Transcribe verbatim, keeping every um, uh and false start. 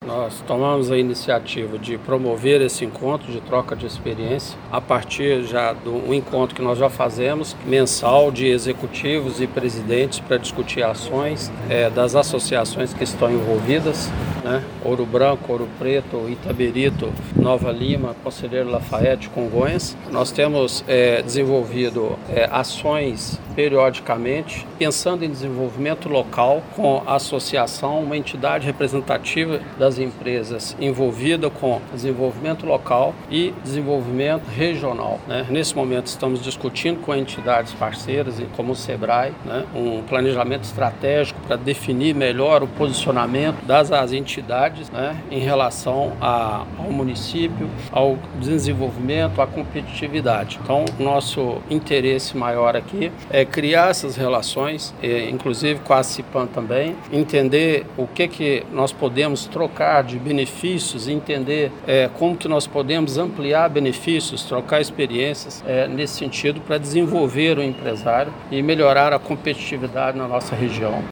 Nós tomamos a iniciativa de promover esse encontro de troca de experiência a partir já do um encontro que nós já fazemos, mensal, de executivos e presidentes para discutir ações é, das associações que estão envolvidas, né? Ouro Branco, Ouro Preto, Itaberito, Nova Lima, Conselheiro Lafayette, Congonhas. Nós temos é, desenvolvido é, ações periodicamente, pensando em desenvolvimento local com a associação, uma entidade representativa das empresas envolvida com desenvolvimento local e desenvolvimento regional, né? Nesse momento estamos discutindo com entidades parceiras, como o SEBRAE, né? Um planejamento estratégico para definir melhor o posicionamento das as entidades, né? Em relação a, ao município, ao desenvolvimento, à competitividade. Então, nosso interesse maior aqui é criar essas relações, inclusive com a CIPAM também, entender o que, que nós podemos trocar de benefícios, entender é, como que nós podemos ampliar benefícios, trocar experiências é, nesse sentido para desenvolver o empresário e melhorar a competitividade na nossa região.